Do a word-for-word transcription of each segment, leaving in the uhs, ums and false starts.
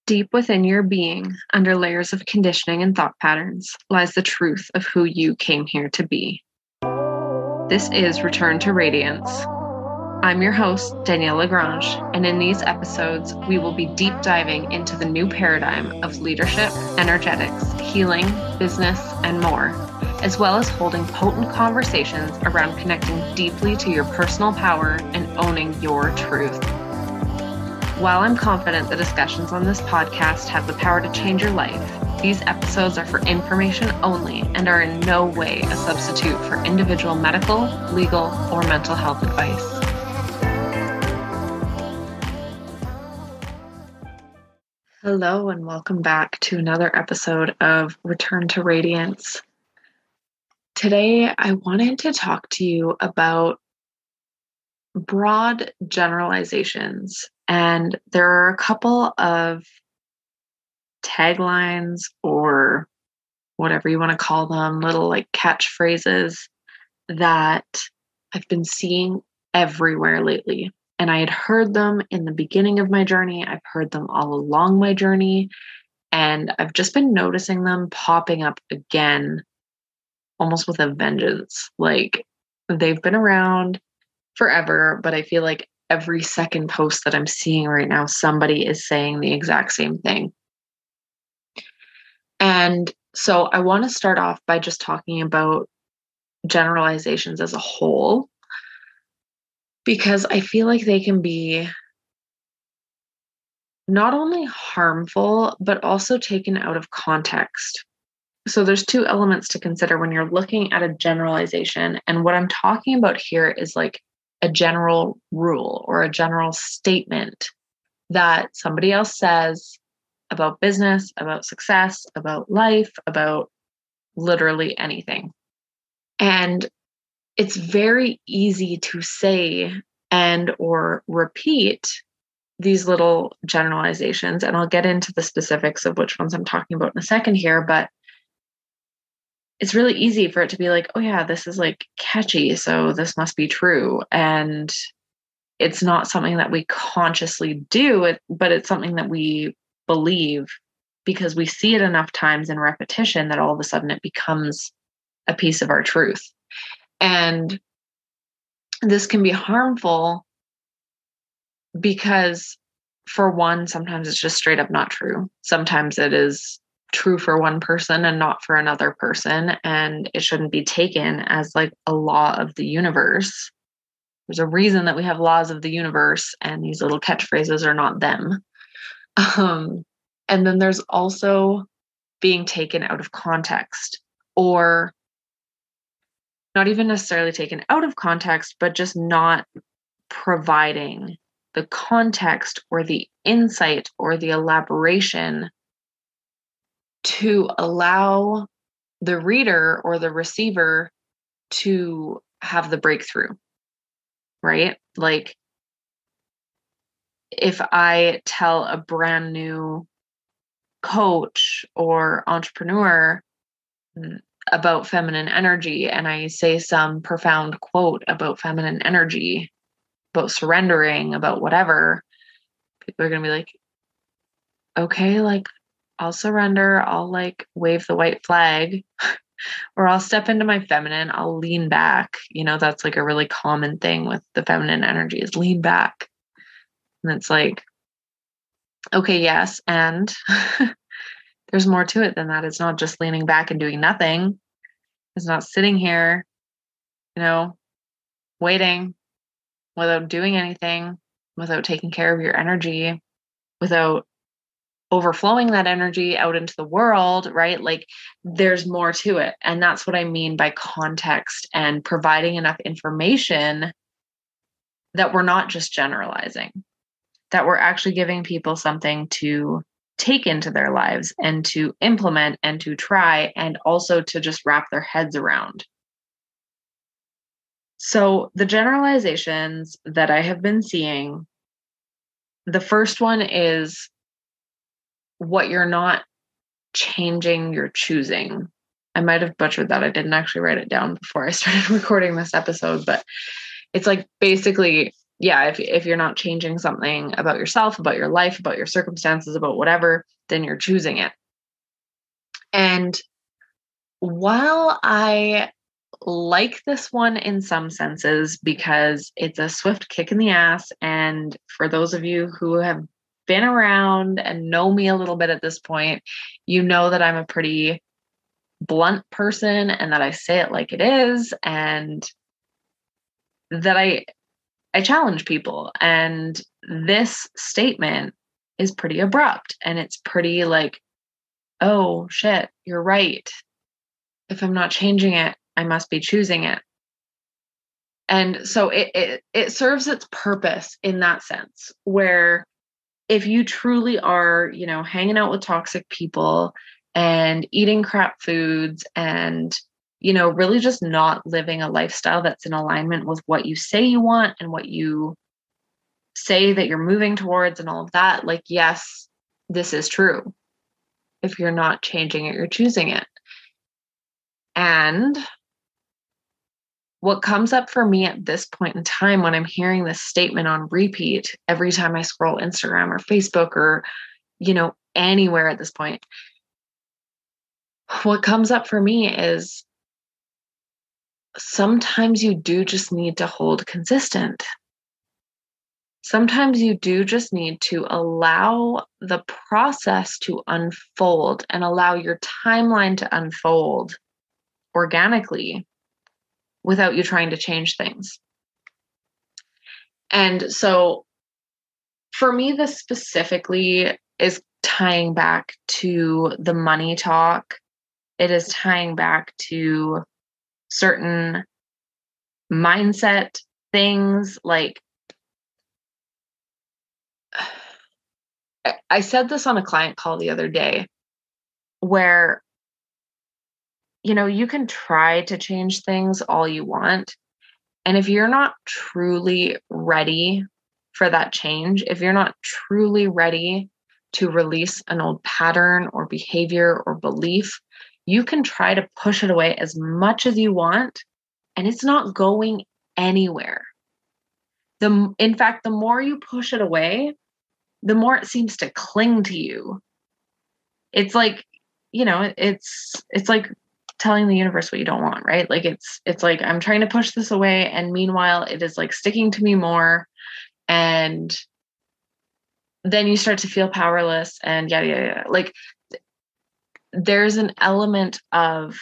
Deep within your being, under layers of conditioning and thought patterns, lies the truth of who you came here to be. This is Return to Radiance. I'm your host, Danielle Lagrange, and in these episodes, we will be deep diving into the new paradigm of leadership, energetics, healing, business, and more, as well as holding potent conversations around connecting deeply to your personal power and owning your truth. While I'm confident the discussions on this podcast have the power to change your life, these episodes are for information only and are in no way a substitute for individual medical, legal, or mental health advice. Hello, and welcome back to another episode of Return to Radiance. Today, I wanted to talk to you about broad generalizations. And there are a couple of taglines or whatever you want to call them, little like catchphrases that I've been seeing everywhere lately. And I had heard them in the beginning of my journey. I've heard them all along my journey. And I've just been noticing them popping up again, almost with a vengeance. Like they've been around forever, but I feel like every second post that I'm seeing right now, somebody is saying the exact same thing. And so I want to start off by just talking about generalizations as a whole, because I feel like they can be not only harmful, but also taken out of context. So there's two elements to consider when you're looking at a generalization. And what I'm talking about here is like a general rule or a general statement that somebody else says about business, about success, about life, about literally anything. And it's very easy to say and or repeat these little generalizations. And I'll get into the specifics of which ones I'm talking about in a second here, but it's really easy for it to be like, oh yeah, this is like catchy, so this must be true. And it's not something that we consciously do, but it's something that we believe because we see it enough times in repetition that all of a sudden it becomes a piece of our truth. And this can be harmful because, for one, sometimes it's just straight up not true. Sometimes it is true for one person and not for another person. And it shouldn't be taken as like a law of the universe. There's a reason that we have laws of the universe, and these little catchphrases are not them. Um, and then there's also being taken out of context, or not even necessarily taken out of context, but just not providing the context or the insight or the elaboration to allow the reader or the receiver to have the breakthrough, right? Like if I tell a brand new coach or entrepreneur about feminine energy and I say some profound quote about feminine energy, about surrendering, about whatever, people are going to be like, okay, like I'll surrender, I'll like wave the white flag, or I'll step into my feminine, I'll lean back. You know, that's like a really common thing with the feminine energy is lean back. And it's like, okay, yes. And there's more to it than that. It's not just leaning back and doing nothing. It's not sitting here, you know, waiting without doing anything, without taking care of your energy, without overflowing that energy out into the world, right? Like there's more to it. And that's what I mean by context and providing enough information that we're not just generalizing, that we're actually giving people something to take into their lives and to implement and to try, and also to just wrap their heads around. So the generalizations that I have been seeing, the first one is what you're not changing, you're choosing. I might have butchered that. I didn't actually write it down before I started recording this episode, but it's like basically yeah, if if you're not changing something about yourself, about your life, about your circumstances, about whatever, then you're choosing it. And while I like this one in some senses because it's a swift kick in the ass, and for those of you who have been around and know me a little bit at this point, you know that I'm a pretty blunt person and that I say it like it is, and that I I challenge people. And this statement is pretty abrupt, and it's pretty like, oh shit, you're right. If I'm not changing it, I must be choosing it. And so it, it it serves its purpose in that sense, where if you truly are, you know, hanging out with toxic people and eating crap foods and, you know, really just not living a lifestyle that's in alignment with what you say you want and what you say that you're moving towards and all of that, like, yes, this is true. If you're not changing it, you're choosing it. And what comes up for me at this point in time when I'm hearing this statement on repeat every time I scroll Instagram or Facebook or, you know, anywhere at this point, what comes up for me is sometimes you do just need to hold consistent. Sometimes you do just need to allow the process to unfold and allow your timeline to unfold organically without you trying to change things. And so for me, this specifically is tying back to the money talk. It is tying back to certain mindset things. Like, I said this on a client call the other day where, you know, you can try to change things all you want. And if you're not truly ready for that change, if you're not truly ready to release an old pattern or behavior or belief, you can try to push it away as much as you want, and it's not going anywhere. The, in fact, the more you push it away, the more it seems to cling to you. It's like, you know, it's it's like telling the universe what you don't want, right? Like it's it's like I'm trying to push this away, and meanwhile it is like sticking to me more, and then you start to feel powerless and yada yada yada. Like there's an element of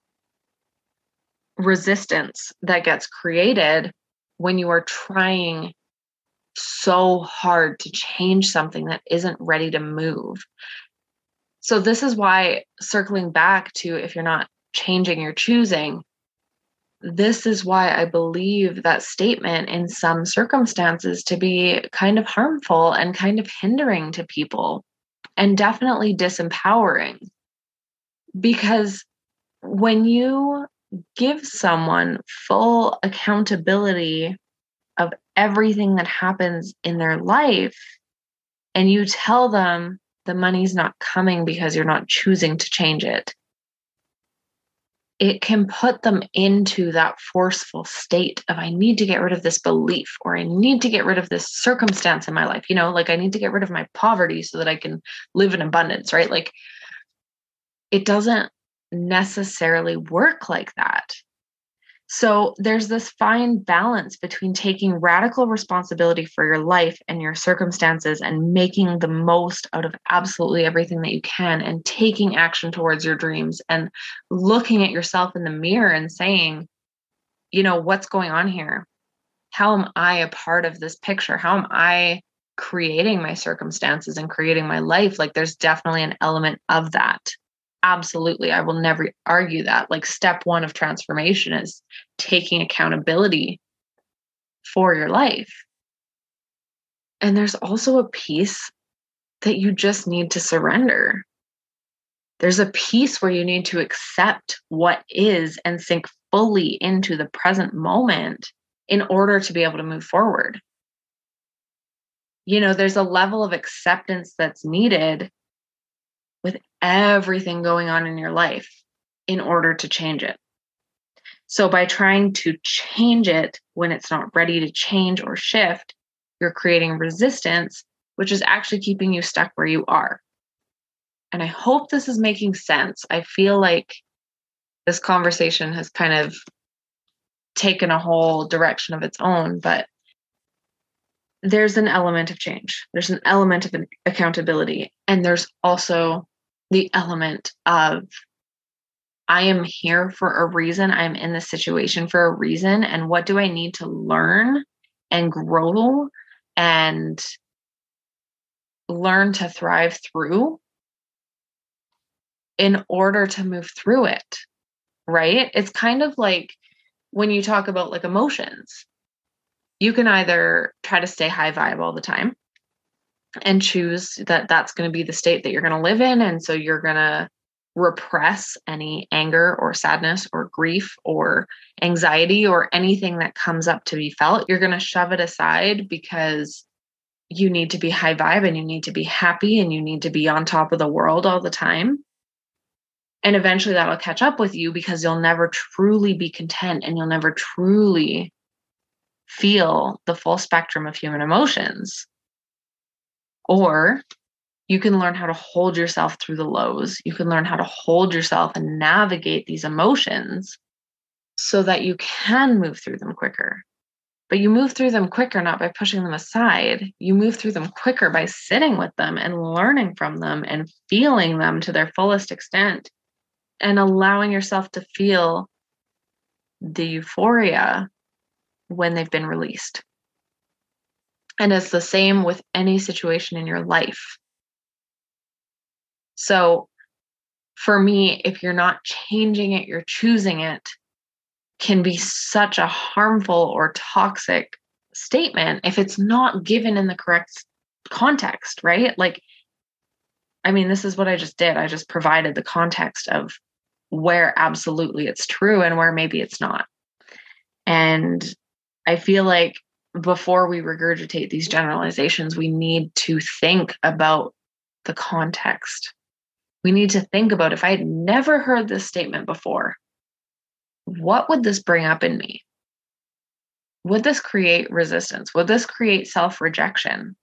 resistance that gets created when you are trying so hard to change something that isn't ready to move. So this is why, circling back to if you're not changing, you're choosing, this is why I believe that statement in some circumstances to be kind of harmful and kind of hindering to people and definitely disempowering. Because when you give someone full accountability of everything that happens in their life, and you tell them the money's not coming because you're not choosing to change it, it can put them into that forceful state of, I need to get rid of this belief, or I need to get rid of this circumstance in my life. You know, like I need to get rid of my poverty so that I can live in abundance, right? Like it doesn't necessarily work like that. So there's this fine balance between taking radical responsibility for your life and your circumstances and making the most out of absolutely everything that you can, and taking action towards your dreams and looking at yourself in the mirror and saying, you know, what's going on here? How am I a part of this picture? How am I creating my circumstances and creating my life? Like there's definitely an element of that. Absolutely. I will never argue that. Like step one of transformation is taking accountability for your life. And there's also a piece that you just need to surrender. There's a piece where you need to accept what is and sink fully into the present moment in order to be able to move forward. You know, there's a level of acceptance that's needed with everything going on in your life in order to change it. So by trying to change it when it's not ready to change or shift, you're creating resistance, which is actually keeping you stuck where you are. And I hope this is making sense. I feel like this conversation has kind of taken a whole direction of its own, but there's an element of change. There's an element of accountability. And there's also the element of, I am here for a reason. I'm in this situation for a reason. And what do I need to learn and grow and learn to thrive through in order to move through it, right? It's kind of like when you talk about like emotions, you can either try to stay high vibe all the time and choose that that's going to be the state that you're going to live in. And so you're going to repress any anger or sadness or grief or anxiety or anything that comes up to be felt. You're going to shove it aside because you need to be high vibe and you need to be happy and you need to be on top of the world all the time. And eventually that'll catch up with you because you'll never truly be content and you'll never truly feel the full spectrum of human emotions. Or you can learn how to hold yourself through the lows. You can learn how to hold yourself and navigate these emotions so that you can move through them quicker. But you move through them quicker not by pushing them aside. You move through them quicker by sitting with them and learning from them and feeling them to their fullest extent and allowing yourself to feel the euphoria when they've been released. And it's the same with any situation in your life. So for me, if you're not changing it, you're choosing it, can be such a harmful or toxic statement if it's not given in the correct context, right? Like, I mean, this is what I just did. I just provided the context of where absolutely it's true and where maybe it's not. And I feel like before we regurgitate these generalizations, we need to think about the context. We need to think about, if I had never heard this statement before, what would this bring up in me? Would this create resistance? Would this create self-rejection?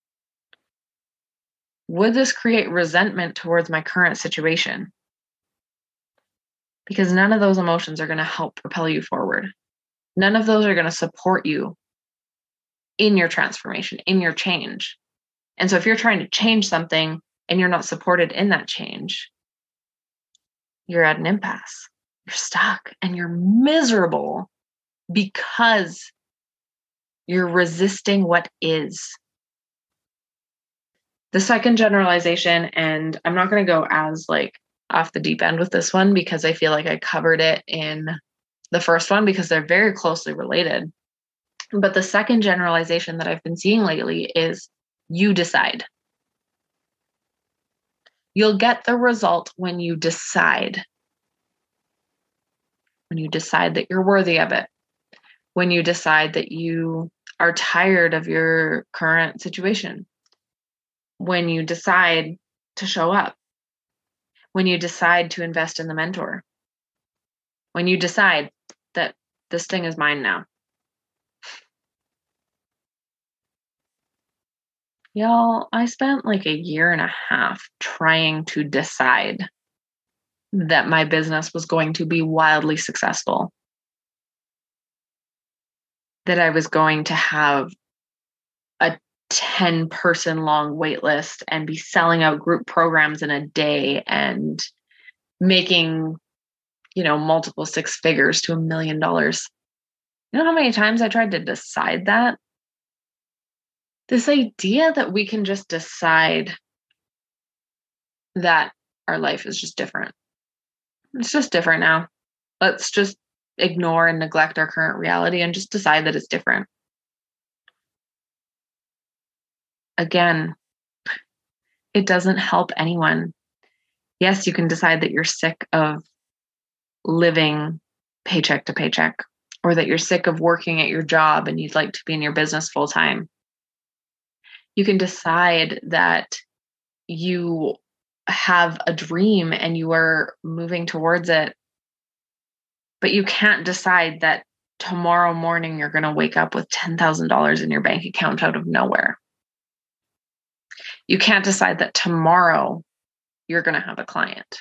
Would this create resentment towards my current situation? Because none of those emotions are going to help propel you forward. None of those are going to support you in your transformation, in your change. And so if you're trying to change something and you're not supported in that change, you're at an impasse. You're stuck and you're miserable because you're resisting what is. The second generalization, and I'm not going to go as like off the deep end with this one because I feel like I covered it in the first one because they're very closely related. But the second generalization that I've been seeing lately is you decide. You'll get the result when you decide. When you decide that you're worthy of it. When you decide that you are tired of your current situation. When you decide to show up. When you decide to invest in the mentor. When you decide that this thing is mine now. Y'all, I spent like a year and a half trying to decide that my business was going to be wildly successful. That I was going to have a ten person long wait list and be selling out group programs in a day and making, you know, multiple six figures to a million dollars. You know how many times I tried to decide that? This idea that we can just decide that our life is just different. It's just different now. Let's just ignore and neglect our current reality and just decide that it's different. Again, it doesn't help anyone. Yes, you can decide that you're sick of living paycheck to paycheck, or that you're sick of working at your job and you'd like to be in your business full time. You can decide that you have a dream and you are moving towards it But you can't decide that tomorrow morning you're going to wake up with ten thousand dollars in your bank account out of nowhere. You can't decide that tomorrow you're going to have a client.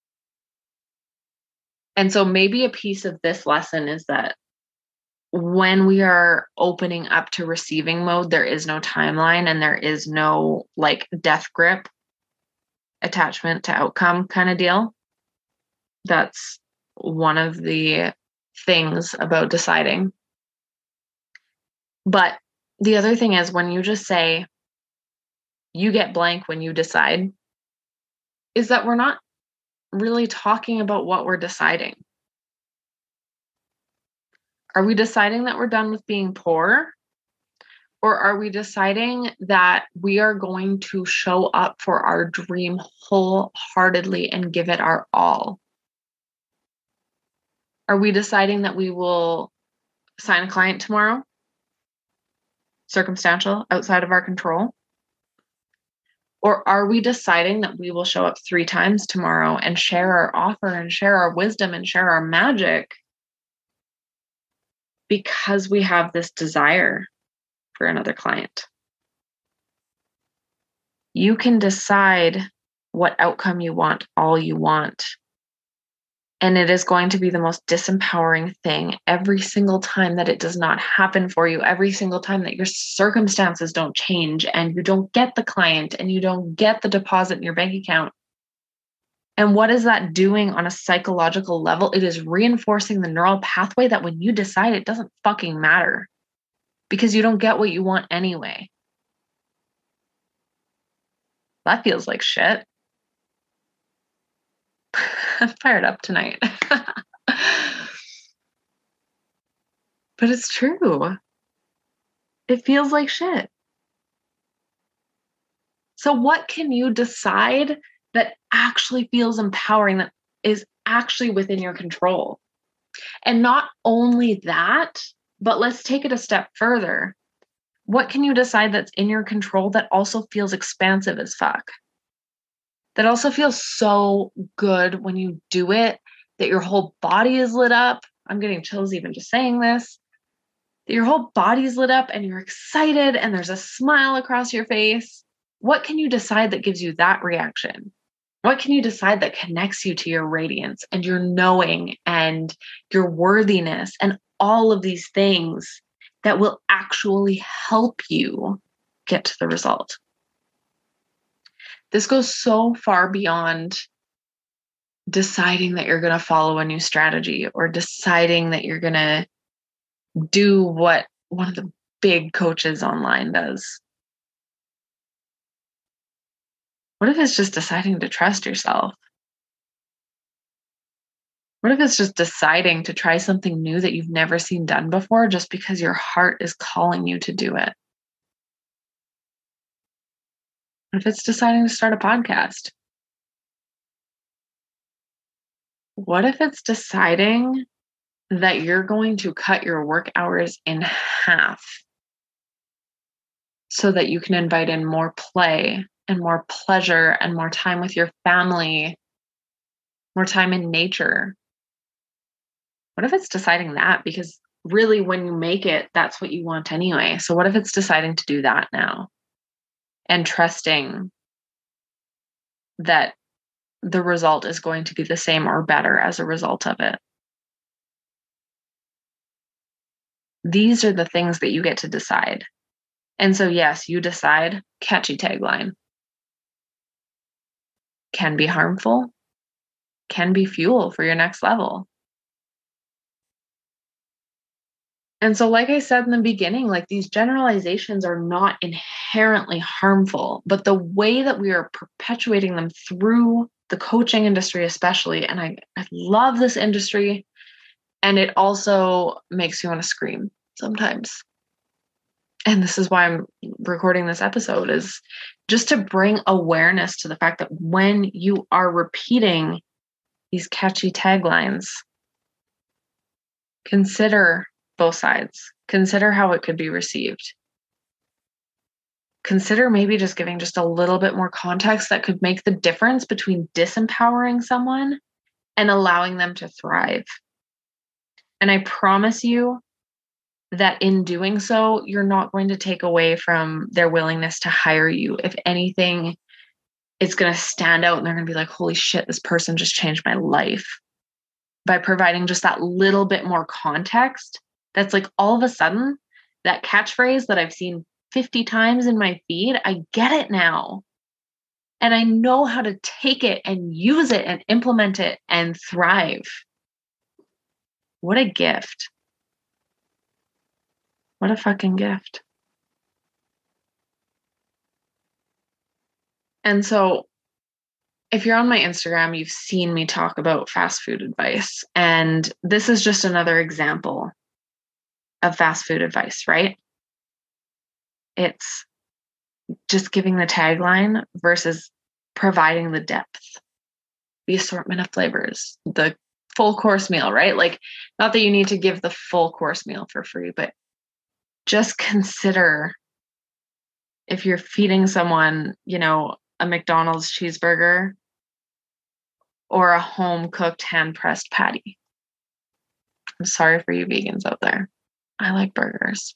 And so maybe a piece of this lesson is that when we are opening up to receiving mode, there is no timeline and there is no like death grip, attachment to outcome kind of deal. That's one of the things about deciding. But the other thing is when you just say, you get blank when you decide, is that we're not really talking about what we're deciding. Are we deciding that we're done with being poor? Or are we deciding that we are going to show up for our dream wholeheartedly and give it our all? Are we deciding that we will sign a client tomorrow? Circumstantial, outside of our control? Or are we deciding that we will show up three times tomorrow and share our offer and share our wisdom and share our magic because we have this desire for another client? You can decide what outcome you want all you want. And it is going to be the most disempowering thing every single time that it does not happen for you, every single time that your circumstances don't change and you don't get the client and you don't get the deposit in your bank account. And what is that doing on a psychological level? It is reinforcing the neural pathway that when you decide, it doesn't fucking matter because you don't get what you want anyway. That feels like shit. I'm fired up tonight. But it's true. It feels like shit. So what can you decide that actually feels empowering, that is actually within your control? And not only that, but let's take it a step further. What can you decide that's in your control that also feels expansive as fuck? That also feels so good when you do it, that your whole body is lit up. I'm getting chills even just saying this. That your whole body's lit up and you're excited and there's a smile across your face. What can you decide that gives you that reaction? What can you decide that connects you to your radiance and your knowing and your worthiness and all of these things that will actually help you get to the result? This goes so far beyond deciding that you're going to follow a new strategy or deciding that you're going to do what one of the big coaches online does. What if it's just deciding to trust yourself? What if it's just deciding to try something new that you've never seen done before just because your heart is calling you to do it? What if it's deciding to start a podcast? What if it's deciding that you're going to cut your work hours in half so that you can invite in more play and more pleasure and more time with your family, more time in nature? What if it's deciding that? Because really, when you make it, that's what you want anyway. So what if it's deciding to do that now and trusting that the result is going to be the same or better as a result of it? These are the things that you get to decide. And so, yes, you decide. Catchy tagline. Can be harmful, can be fuel for your next level. And so, like I said in the beginning, like these generalizations are not inherently harmful, but the way that we are perpetuating them through the coaching industry, especially, and I, I love this industry, and it also makes you want to scream sometimes. And this is why I'm recording this episode, is just to bring awareness to the fact that when you are repeating these catchy taglines, consider both sides. Consider how it could be received. Consider maybe just giving just a little bit more context that could make the difference between disempowering someone and allowing them to thrive. And I promise you that in doing so, you're not going to take away from their willingness to hire you. If anything, it's going to stand out and they're going to be like, holy shit, this person just changed my life. By providing just that little bit more context, that's like all of a sudden, that catchphrase that I've seen fifty times in my feed, I get it now. And I know how to take it and use it and implement it and thrive. What a gift. What a fucking gift. And so if you're on my Instagram, you've seen me talk about fast food advice. And this is just another example of fast food advice, right? It's just giving the tagline versus providing the depth, the assortment of flavors, the full course meal, right? Like, not that you need to give the full course meal for free, but just consider if you're feeding someone, you know, a McDonald's cheeseburger or a home cooked hand pressed patty. I'm sorry for you vegans out there. I like burgers.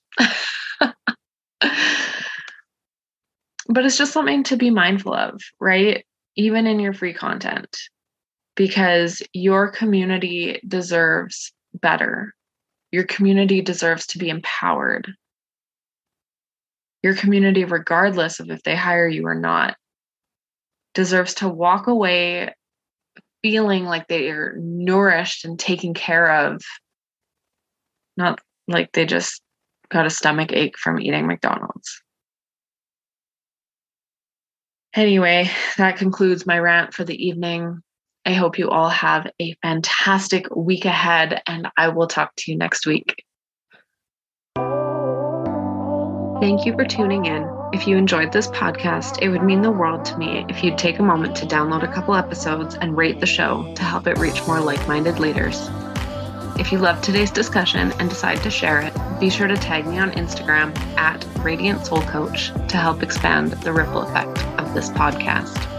But it's just something to be mindful of, right? Even in your free content, because your community deserves better. Your community deserves to be empowered. Your community, regardless of if they hire you or not, deserves to walk away feeling like they are nourished and taken care of, not like they just got a stomach ache from eating McDonald's. Anyway, that concludes my rant for the evening. I hope you all have a fantastic week ahead, and I will talk to you next week. Thank you for tuning in. If you enjoyed this podcast, it would mean the world to me if you'd take a moment to download a couple episodes and rate the show to help it reach more like-minded leaders. If you loved today's discussion and decide to share it, be sure to tag me on Instagram at Radiant Soul Coach to help expand the ripple effect of this podcast.